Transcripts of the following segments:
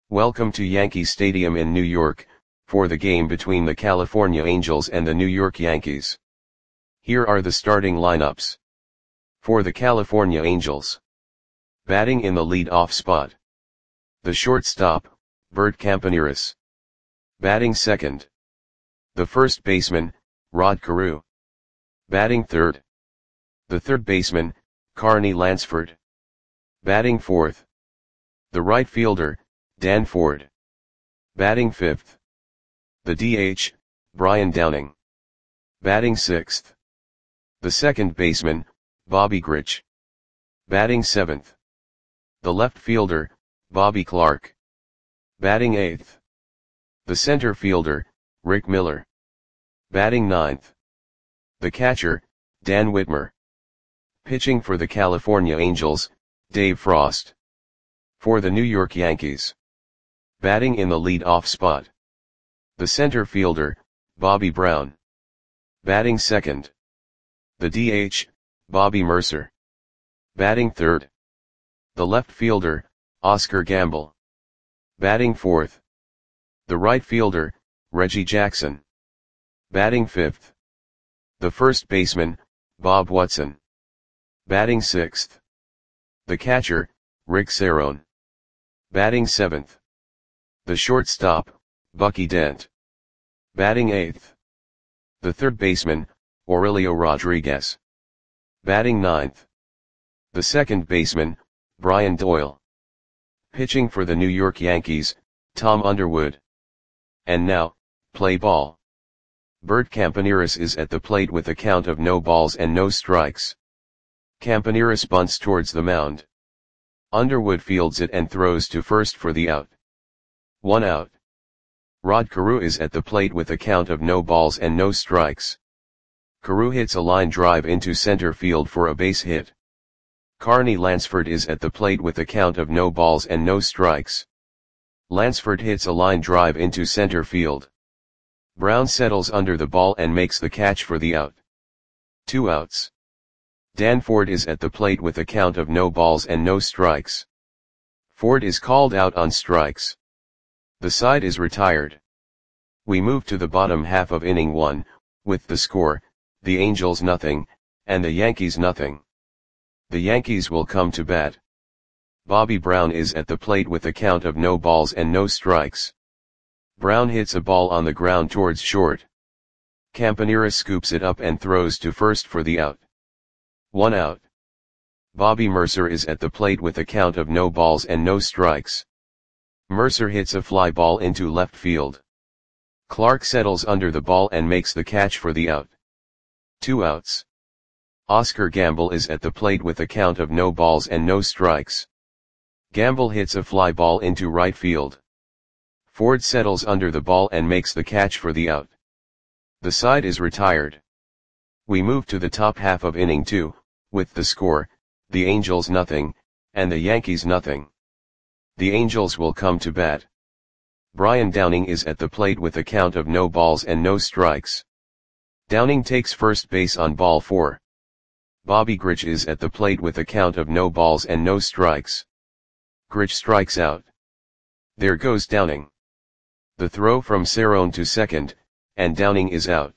Welcome to Yankee Stadium in New York, for the game between the California Angels and the New York Yankees. Here are the starting lineups. For the California Angels. Batting in the lead-off spot. The shortstop, Bert Campaneris. Batting second. The first baseman, Rod Carew. Batting third. The third baseman, Carney Lansford. Batting fourth. The right fielder, Dan Ford. Batting fifth. The DH, Brian Downing. Batting sixth. The second baseman, Bobby Grich. Batting seventh. The left fielder, Bobby Clark. Batting eighth. The center fielder, Rick Miller. Batting ninth. The catcher, Dan Whitmer. Pitching for the California Angels, Dave Frost. For the New York Yankees. Batting in the lead-off spot. The center fielder, Bobby Brown. Batting second. The DH, Bobby Mercer. Batting third. The left fielder, Oscar Gamble. Batting fourth. The right fielder, Reggie Jackson. Batting fifth. The first baseman, Bob Watson. Batting sixth. The catcher, Rick Cerone. Batting seventh. The shortstop, Bucky Dent. Batting eighth. The third baseman, Aurelio Rodriguez. Batting ninth. The second baseman, Brian Doyle. Pitching for the New York Yankees, Tom Underwood. And now, play ball. Bert Campaneris is at the plate with a count of no balls and no strikes. Campaneris bunts towards the mound. Underwood fields it and throws to first for the out. 1 out. Rod Carew is at the plate with a count of no balls and no strikes. Carew hits a line drive into center field for a base hit. Carney Lansford is at the plate with a count of no balls and no strikes. Lansford hits a line drive into center field. Brown settles under the ball and makes the catch for the out. 2 outs. Dan Ford is at the plate with a count of no balls and no strikes. Ford is called out on strikes. The side is retired. We move to the bottom half of inning 1, with the score, the Angels nothing, and the Yankees nothing. The Yankees will come to bat. Bobby Brown is at the plate with a count of no balls and no strikes. Brown hits a ball on the ground towards short. Campaneris scoops it up and throws to first for the out. 1 out. Bobby Mercer is at the plate with a count of no balls and no strikes. Mercer hits a fly ball into left field. Clark settles under the ball and makes the catch for the out. 2 outs. Oscar Gamble is at the plate with a count of no balls and no strikes. Gamble hits a fly ball into right field. Ford settles under the ball and makes the catch for the out. The side is retired. We move to the top half of inning 2, with the score, the Angels nothing, and the Yankees nothing. The Angels will come to bat. Brian Downing is at the plate with a count of no balls and no strikes. Downing takes first base on ball 4. Bobby Grich is at the plate with a count of no balls and no strikes. Grich strikes out. There goes Downing. The throw from Cerone to second, and Downing is out.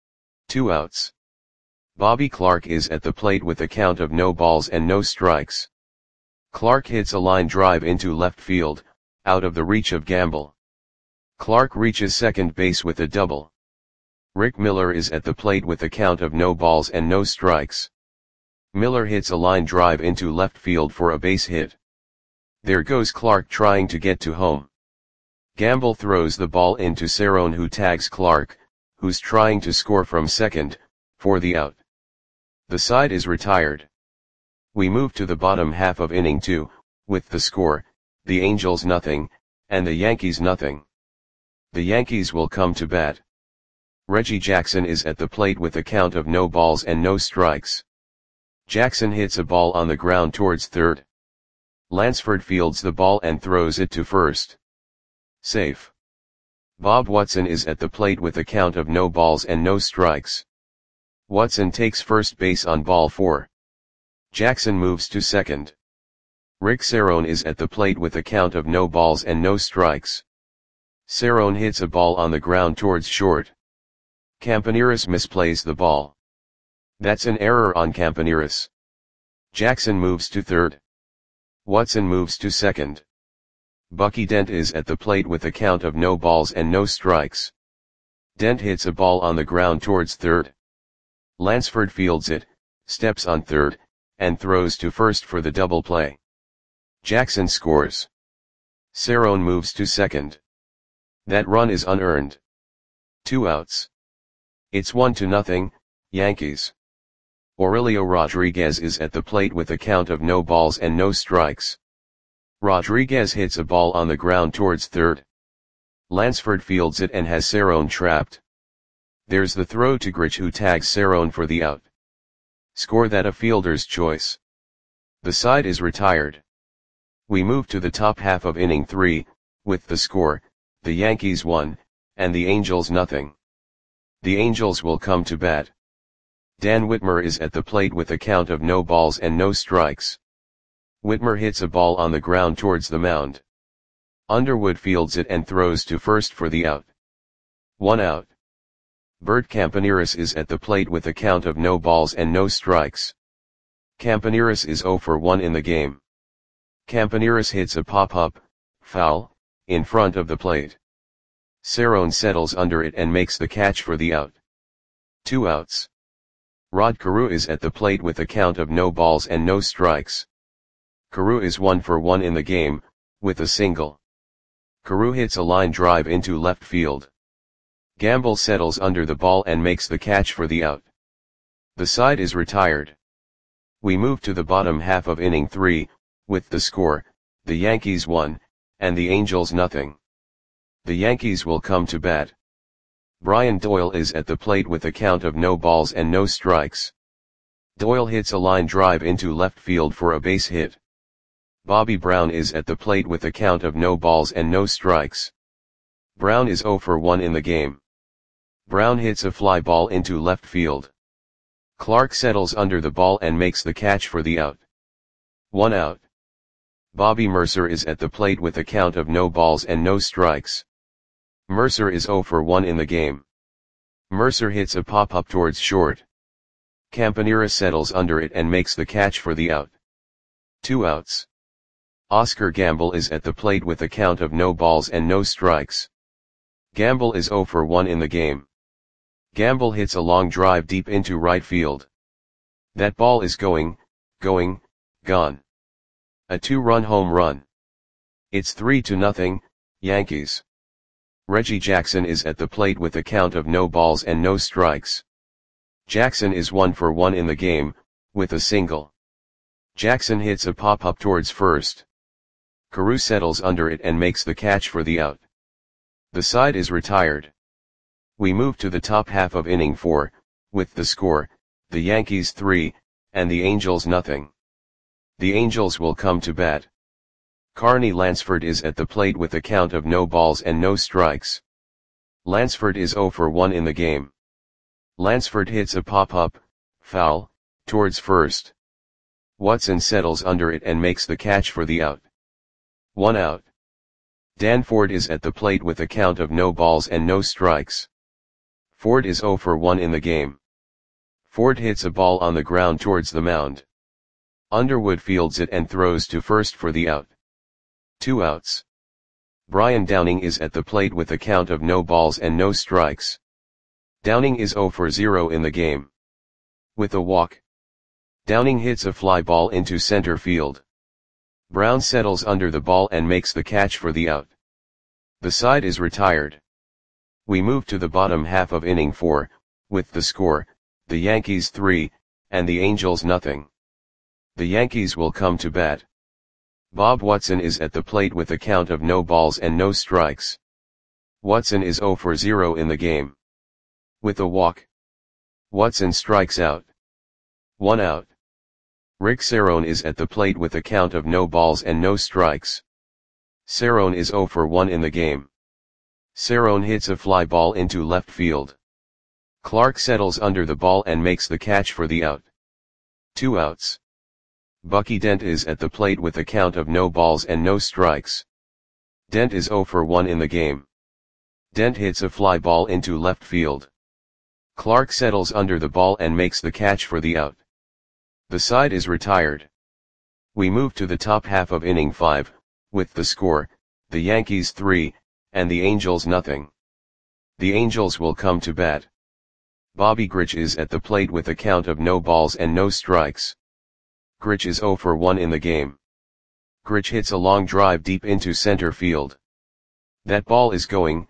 2 outs. Bobby Clark is at the plate with a count of no balls and no strikes. Clark hits a line drive into left field, out of the reach of Gamble. Clark reaches second base with a double. Rick Miller is at the plate with a count of no balls and no strikes. Miller hits a line drive into left field for a base hit. There goes Clark trying to get to home. Gamble throws the ball into Cerone, who tags Clark, who's trying to score from second, for the out. The side is retired. We move to the bottom half of inning 2, with the score, the Angels nothing, and the Yankees nothing. The Yankees will come to bat. Reggie Jackson is at the plate with a count of no balls and no strikes. Jackson hits a ball on the ground towards third. Lansford fields the ball and throws it to first. Safe. Bob Watson is at the plate with a count of no balls and no strikes. Watson takes first base on ball 4. Jackson moves to second. Rick Cerrone is at the plate with a count of no balls and no strikes. Cerrone hits a ball on the ground towards short. Campaneris misplays the ball. That's an error on Campaneris. Jackson moves to third. Watson moves to second. Bucky Dent is at the plate with a count of no balls and no strikes. Dent hits a ball on the ground towards third. Lansford fields it, steps on third, and throws to first for the double play. Jackson scores. Cerrone moves to second. That run is unearned. 2 outs. It's 1-0, Yankees. Aurelio Rodriguez is at the plate with a count of no balls and no strikes. Rodriguez hits a ball on the ground towards third. Lansford fields it and has Cerrone trapped. There's the throw to Grich, who tags Cerrone for the out. Score that a fielder's choice. The side is retired. We move to the top half of inning 3, with the score, the Yankees 1, and the Angels 0. The Angels will come to bat. Dan Whitmer is at the plate with a count of no balls and no strikes. Whitmer hits a ball on the ground towards the mound. Underwood fields it and throws to first for the out. 1 out. Bert Campaneris is at the plate with a count of no balls and no strikes. Campaneris is 0 for 1 in the game. Campaneris hits a pop-up, foul, in front of the plate. Cerrone settles under it and makes the catch for the out. 2 outs. Rod Carew is at the plate with a count of no balls and no strikes. Carew is 1 for 1 in the game, with a single. Carew hits a line drive into left field. Gamble settles under the ball and makes the catch for the out. The side is retired. We move to the bottom half of inning 3, with the score, the Yankees 1, and the Angels 0. The Yankees will come to bat. Brian Doyle is at the plate with a count of no balls and no strikes. Doyle hits a line drive into left field for a base hit. Bobby Brown is at the plate with a count of no balls and no strikes. Brown is 0 for 1 in the game. Brown hits a fly ball into left field. Clark settles under the ball and makes the catch for the out. 1 out. Bobby Mercer is at the plate with a count of no balls and no strikes. Mercer is 0 for 1 in the game. Mercer hits a pop-up towards short. Campaneris settles under it and makes the catch for the out. 2 outs. Oscar Gamble is at the plate with a count of no balls and no strikes. Gamble is 0 for 1 in the game. Gamble hits a long drive deep into right field. That ball is gone. A 2-run home run. It's 3-0, Yankees. Reggie Jackson is at the plate with a count of no balls and no strikes. Jackson is 1 for 1 in the game, with a single. Jackson hits a pop-up towards first. Carew settles under it and makes the catch for the out. The side is retired. We move to the top half of inning 4, with the score, the Yankees 3, and the Angels 0. The Angels will come to bat. Carney Lansford is at the plate with a count of no balls and no strikes. Lansford is 0 for 1 in the game. Lansford hits a pop-up, foul, towards first. Watson settles under it and makes the catch for the out. 1 out. Dan Ford is at the plate with a count of no balls and no strikes. Ford is 0 for 1 in the game. Ford hits a ball on the ground towards the mound. Underwood fields it and throws to first for the out. 2 outs. Brian Downing is at the plate with a count of no balls and no strikes. Downing is 0 for 0 in the game. With a walk. Downing hits a fly ball into center field. Brown settles under the ball and makes the catch for the out. The side is retired. We move to the bottom half of inning 4, with the score, the Yankees 3, and the Angels 0. The Yankees will come to bat. Bob Watson is at the plate with a count of no balls and no strikes. Watson is 0 for 0 in the game. With a walk. Watson strikes out. 1 out. Rick Cerrone is at the plate with a count of no balls and no strikes. Cerrone is 0 for 1 in the game. Cerrone hits a fly ball into left field. Clark settles under the ball and makes the catch for the out. 2 outs. Bucky Dent is at the plate with a count of no balls and no strikes. Dent is 0 for 1 in the game. Dent hits a fly ball into left field. Clark settles under the ball and makes the catch for the out. The side is retired. We move to the top half of inning 5, with the score, the Yankees 3, and the Angels nothing. The Angels will come to bat. Bobby Grich is at the plate with a count of no balls and no strikes. Grich is 0 for 1 in the game. Grich hits a long drive deep into center field. That ball is gone.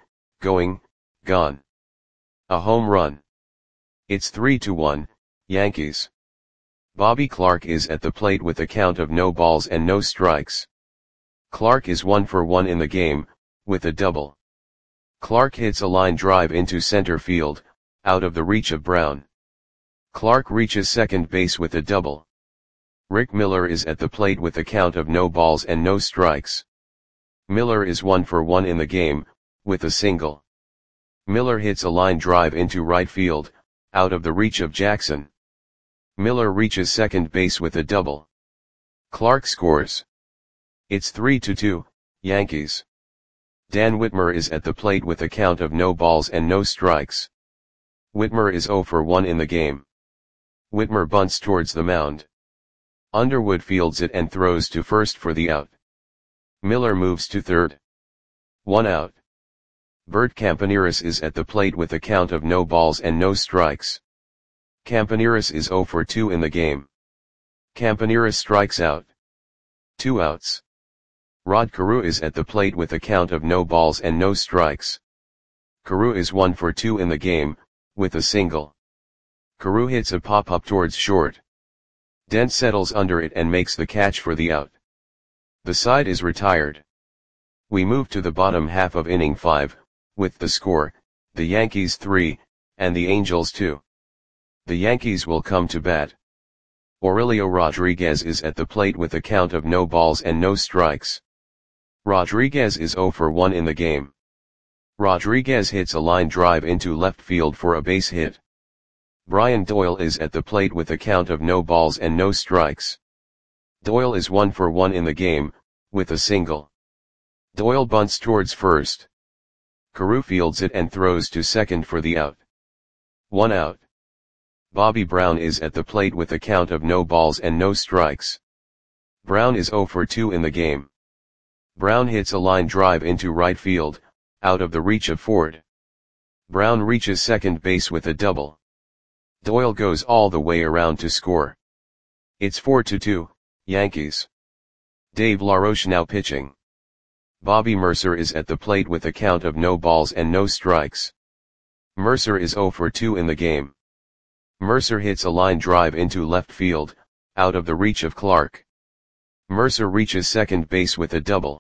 A home run. It's 3-1, Yankees. Bobby Clark is at the plate with a count of no balls and no strikes. Clark is 1 for 1 in the game, with a double. Clark hits a line drive into center field, out of the reach of Brown. Clark reaches second base with a double. Rick Miller is at the plate with a count of no balls and no strikes. Miller is 1 for 1 in the game, with a single. Miller hits a line drive into right field, out of the reach of Jackson. Miller reaches second base with a double. Clark scores. It's 3-2, Yankees. Dan Whitmer is at the plate with a count of no balls and no strikes. Whitmer is 0 for 1 in the game. Whitmer bunts towards the mound. Underwood fields it and throws to first for the out. Miller moves to third. 1 out. Bert Campaneris is at the plate with a count of no balls and no strikes. Campaneris is 0 for 2 in the game. Campaneris strikes out. 2 outs. Rod Carew is at the plate with a count of no balls and no strikes. Carew is 1 for 2 in the game, with a single. Carew hits a pop-up towards short. Dent settles under it and makes the catch for the out. The side is retired. We move to the bottom half of inning 5, with the score, the Yankees 3, and the Angels 2. The Yankees will come to bat. Aurelio Rodriguez is at the plate with a count of no balls and no strikes. Rodriguez is 0 for 1 in the game. Rodriguez hits a line drive into left field for a base hit. Brian Doyle is at the plate with a count of no balls and no strikes. Doyle is 1 for 1 in the game, with a single. Doyle bunts towards first. Carew fields it and throws to second for the out. 1 out. Bobby Brown is at the plate with a count of no balls and no strikes. Brown is 0 for 2 in the game. Brown hits a line drive into right field, out of the reach of Ford. Brown reaches second base with a double. Doyle goes all the way around to score. It's 4-2, Yankees. Dave LaRoche now pitching. Bobby Mercer is at the plate with a count of no balls and no strikes. Mercer is 0 for 2 in the game. Mercer hits a line drive into left field, out of the reach of Clark. Mercer reaches second base with a double.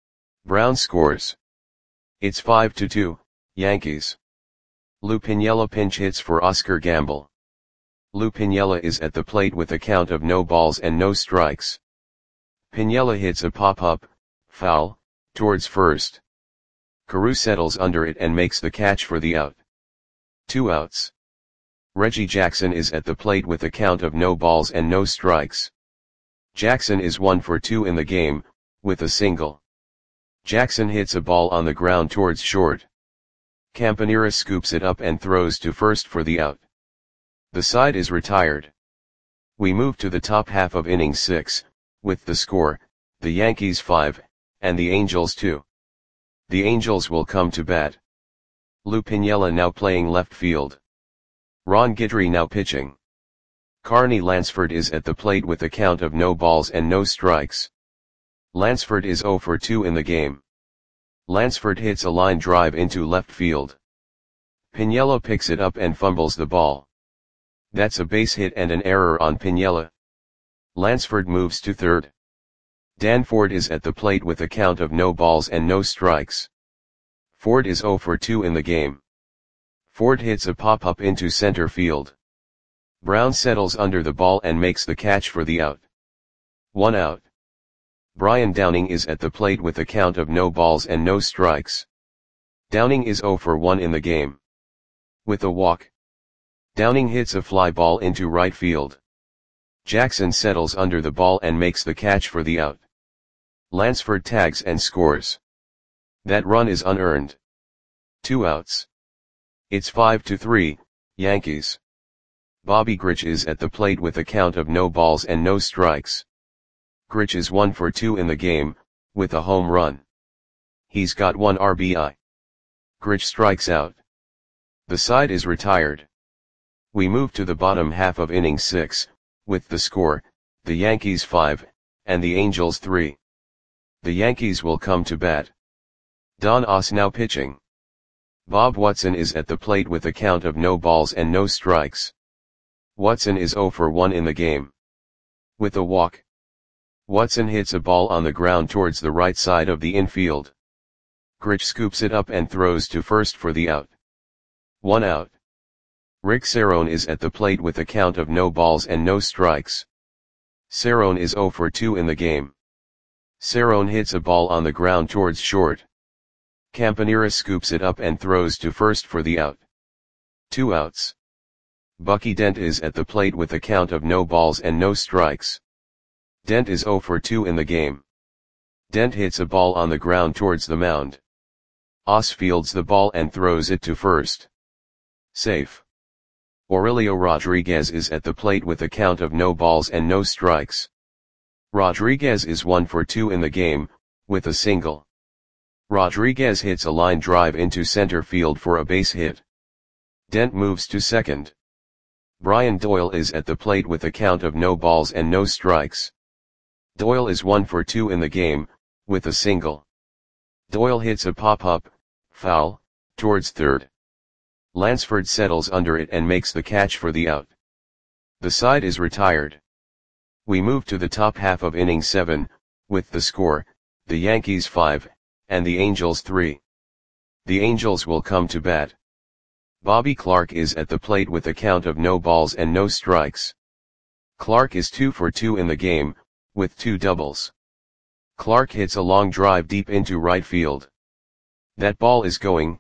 Brown scores. It's 5-2, Yankees. Lou Piniella pinch hits for Oscar Gamble. Lou Piniella is at the plate with a count of no balls and no strikes. Piniella hits a pop-up, foul, towards first. Carew settles under it and makes the catch for the out. 2 outs. Reggie Jackson is at the plate with a count of no balls and no strikes. Jackson is 1 for 2 in the game, with a single. Jackson hits a ball on the ground towards short. Campaneris scoops it up and throws to first for the out. The side is retired. We move to the top half of inning 6, with the score, the Yankees 5, and the Angels 2. The Angels will come to bat. Lou Piniella now playing left field. Ron Guidry now pitching. Carney Lansford is at the plate with a count of no balls and no strikes. Lansford is 0 for 2 in the game. Lansford hits a line drive into left field. Piniella picks it up and fumbles the ball. That's a base hit and an error on Piniella. Lansford moves to third. Dan Ford is at the plate with a count of no balls and no strikes. Ford is 0 for 2 in the game. Ford hits a pop-up into center field. Brown settles under the ball and makes the catch for the out. 1 out. Brian Downing is at the plate with a count of no balls and no strikes. Downing is 0 for 1 in the game. With a walk. Downing hits a fly ball into right field. Jackson settles under the ball and makes the catch for the out. Lansford tags and scores. That run is unearned. 2 outs. It's 5-3, Yankees. Bobby Grich is at the plate with a count of no balls and no strikes. Grich is 1 for 2 in the game, with a home run. He's got 1 RBI. Grich strikes out. The side is retired. We move to the bottom half of inning 6, with the score, the Yankees 5, and the Angels 3. The Yankees will come to bat. Don Oss now pitching. Bob Watson is at the plate with a count of no balls and no strikes. Watson is 0 for 1 in the game. With a walk. Watson hits a ball on the ground towards the right side of the infield. Grich scoops it up and throws to first for the out. 1 out. Rick Cerrone is at the plate with a count of no balls and no strikes. Cerrone is 0 for 2 in the game. Cerrone hits a ball on the ground towards short. Campaneris scoops it up and throws to first for the out. 2 outs. Bucky Dent is at the plate with a count of no balls and no strikes. Dent is 0 for 2 in the game. Dent hits a ball on the ground towards the mound. Oss fields the ball and throws it to first. Safe. Aurelio Rodriguez is at the plate with a count of no balls and no strikes. Rodriguez is 1 for 2 in the game, with a single. Rodriguez hits a line drive into center field for a base hit. Dent moves to second. Brian Doyle is at the plate with a count of no balls and no strikes. Doyle is 1 for 2 in the game, with a single. Doyle hits a pop-up, foul, towards third. Lansford settles under it and makes the catch for the out. The side is retired. We move to the top half of inning 7, with the score, the Yankees 5, and the Angels 3. The Angels will come to bat. Bobby Clark is at the plate with a count of no balls and no strikes. Clark is 2 for 2 in the game, with 2 doubles. Clark hits a long drive deep into right field. That ball is going,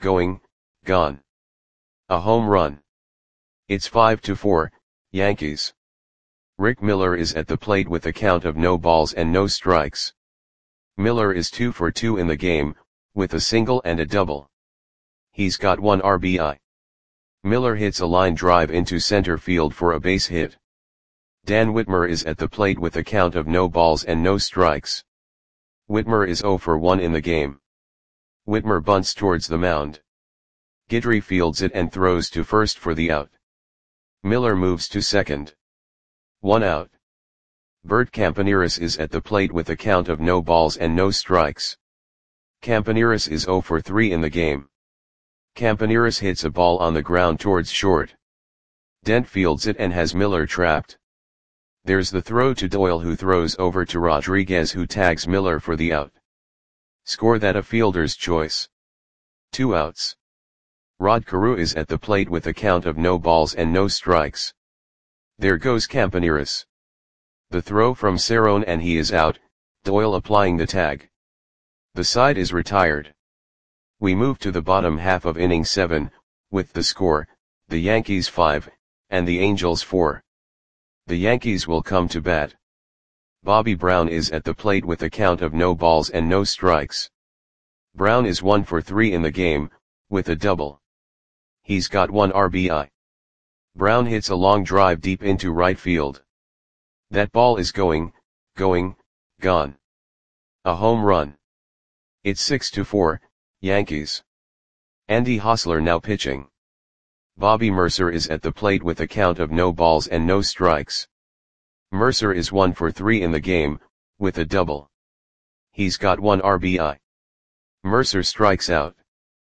gone. A home run. It's 5-4, Yankees. Rick Miller is at the plate with a count of no balls and no strikes. Miller is 2 for 2 in the game, with a single and a double. He's got 1 RBI. Miller hits a line drive into center field for a base hit. Dan Whitmer is at the plate with a count of no balls and no strikes. Whitmer is 0 for 1 in the game. Whitmer bunts towards the mound. Guidry fields it and throws to first for the out. Miller moves to second. 1 out. Bert Campaneris is at the plate with a count of no balls and no strikes. Campaneris is 0 for 3 in the game. Campaneris hits a ball on the ground towards short. Dent fields it and has Miller trapped. There's the throw to Doyle, who throws over to Rodriguez, who tags Miller for the out. Score that a fielder's choice. 2 outs. Rod Carew is at the plate with a count of no balls and no strikes. There goes Campaneris. The throw from Cerrone and he is out, Doyle applying the tag. The side is retired. We move to the bottom half of inning 7, with the score, the Yankees 5, and the Angels 4. The Yankees will come to bat. Bobby Brown is at the plate with a count of no balls and no strikes. Brown is 1 for 3 in the game, with a double. He's got 1 RBI. Brown hits a long drive deep into right field. That ball is going, gone. A home run. It's 6-4, Yankees. Andy Hosler now pitching. Bobby Mercer is at the plate with a count of no balls and no strikes. Mercer is 1 for 3 in the game, with a double. He's got 1 RBI. Mercer strikes out.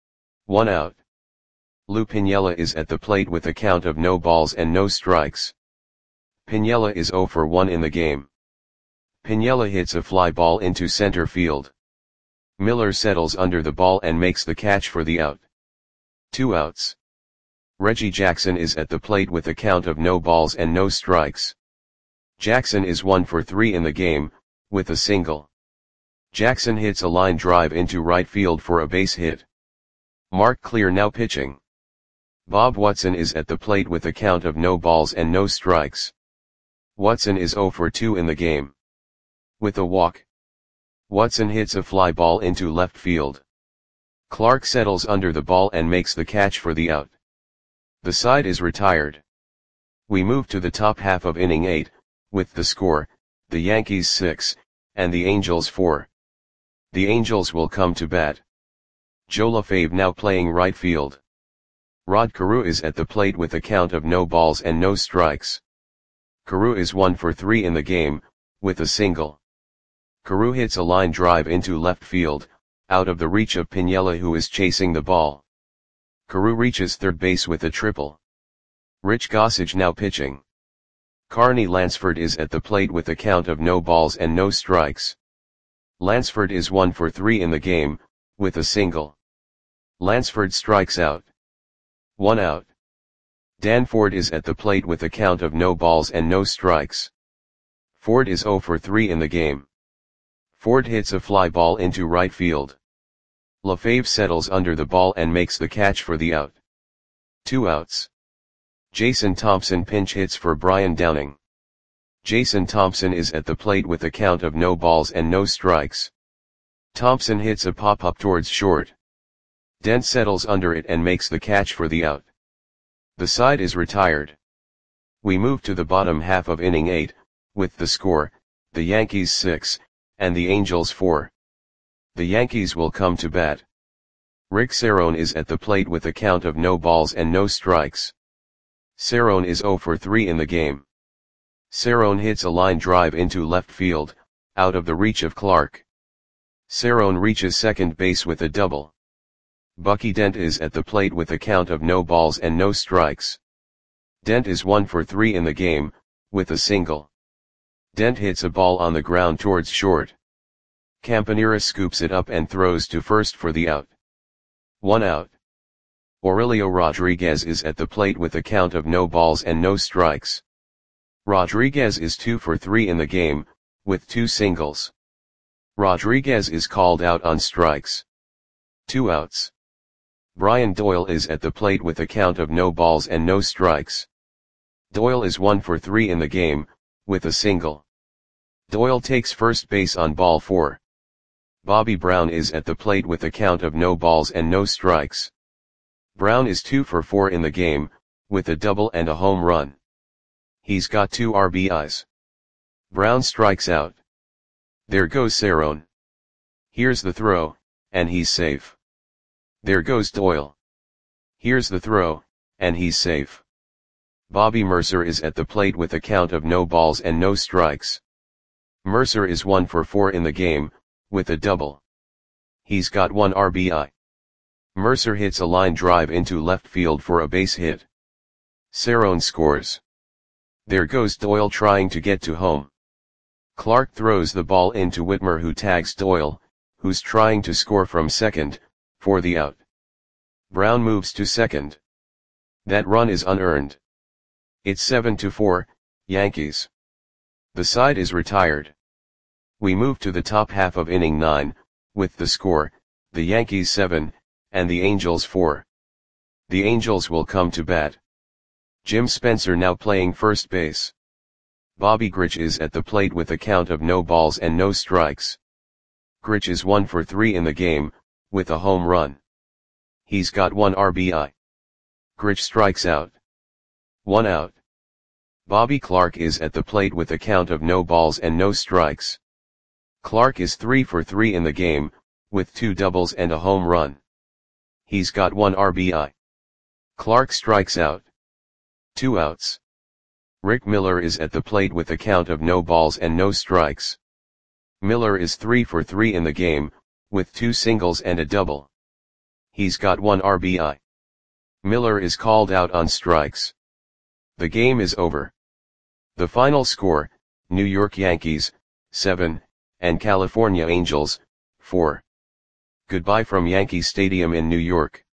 1 out. Lou Piniella is at the plate with a count of no balls and no strikes. Piniella is 0 for 1 in the game. Piniella hits a fly ball into center field. Miller settles under the ball and makes the catch for the out. 2 outs. Reggie Jackson is at the plate with a count of no balls and no strikes. Jackson is 1 for 3 in the game, with a single. Jackson hits a line drive into right field for a base hit. Mark Clear now pitching. Bob Watson is at the plate with a count of no balls and no strikes. Watson is 0 for 2 in the game. With a walk, Watson hits a fly ball into left field. Clark settles under the ball and makes the catch for the out. The side is retired. We move to the top half of inning 8, with the score, the Yankees 6, and the Angels 4. The Angels will come to bat. Joe LaFave now playing right field. Rod Carew is at the plate with a count of no balls and no strikes. Carew is 1 for 3 in the game, with a single. Carew hits a line drive into left field, out of the reach of Piniella, who is chasing the ball. Carew reaches third base with a triple. Rich Gossage now pitching. Carney Lansford is at the plate with a count of no balls and no strikes. Lansford is 1 for 3 in the game, with a single. Lansford strikes out. 1 out. Dan Ford is at the plate with a count of no balls and no strikes. Ford is 0 for 3 in the game. Ford hits a fly ball into right field. LaFave settles under the ball and makes the catch for the out. 2 outs. Jason Thompson pinch hits for Brian Downing. Jason Thompson is at the plate with a count of no balls and no strikes. Thompson hits a pop-up towards short. Dent settles under it and makes the catch for the out. The side is retired. We move to the bottom half of inning 8, with the score, the Yankees 6, and the Angels 4. The Yankees will come to bat. Rick Cerone is at the plate with a count of no balls and no strikes. Cerone is 0 for 3 in the game. Cerone hits a line drive into left field, out of the reach of Clark. Cerone reaches second base with a double. Bucky Dent is at the plate with a count of no balls and no strikes. Dent is 1 for 3 in the game, with a single. Dent hits a ball on the ground towards short. Campanera scoops it up and throws to first for the out. 1 out. Aurelio Rodriguez is at the plate with a count of no balls and no strikes. Rodriguez is 2 for 3 in the game, with 2 singles. Rodriguez is called out on strikes. 2 outs. Brian Doyle is at the plate with a count of no balls and no strikes. Doyle is 1 for 3 in the game, with a single. Doyle takes first base on ball 4. Bobby Brown is at the plate with a count of no balls and no strikes. Brown is 2 for 4 in the game, with a double and a home run. He's got 2 RBIs. Brown strikes out. There goes Cerone. Here's the throw, and he's safe. There goes Doyle. Here's the throw, and he's safe. Bobby Mercer is at the plate with a count of no balls and no strikes. Mercer is 1 for 4 in the game, with a double. He's got 1 RBI. Mercer hits a line drive into left field for a base hit. Cerone scores. There goes Doyle trying to get to home. Clark throws the ball into Whitmer, who tags Doyle, who's trying to score from second, for the out. Brown moves to second. That run is unearned. It's 7-4, Yankees. The side is retired. We move to the top half of inning 9, with the score, the Yankees 7, and the Angels 4. The Angels will come to bat. Jim Spencer now playing first base. Bobby Grich is at the plate with a count of no balls and no strikes. Grich is 1 for 3 in the game, with a home run. He's got 1 RBI. Grich strikes out. 1 out. Bobby Clark is at the plate with a count of no balls and no strikes. Clark is 3 for 3 in the game, with 2 doubles and a home run. He's got 1 RBI. Clark strikes out. 2 outs. Rick Miller is at the plate with a count of no balls and no strikes. Miller is 3 for 3 in the game, with 2 singles and a double. He's got 1 RBI. Miller is called out on strikes. The game is over. The final score, New York Yankees, 7, and California Angels, 4. Goodbye from Yankee Stadium in New York.